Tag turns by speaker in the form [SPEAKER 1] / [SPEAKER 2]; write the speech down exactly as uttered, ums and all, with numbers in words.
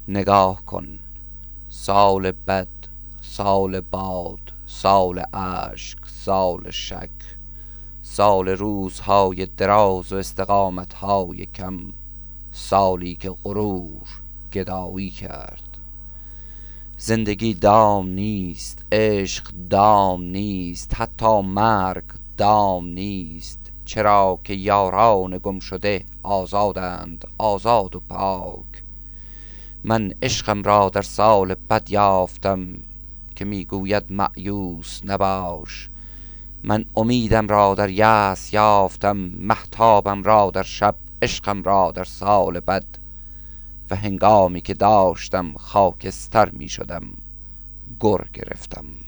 [SPEAKER 1] نگاه کن، سال بد، سال باد، سال اشک، سال شک، سال روزهای دراز و استقامتهای کم، سالی که غرور گدایی کرد. زندگی دام نیست، عشق دام نیست، حتی مرگ دام نیست. چرا که یاران گم شده آزادند، آزاد و پاک. من عشقم را در سال بد یافتم، که میگوید مأیوس نباش. من امیدم را در یأس یافتم، مهتابم را در شب، عشقم را در سال بد. و هنگامی که داشتم خاکستر می شدم، گر گرفتم.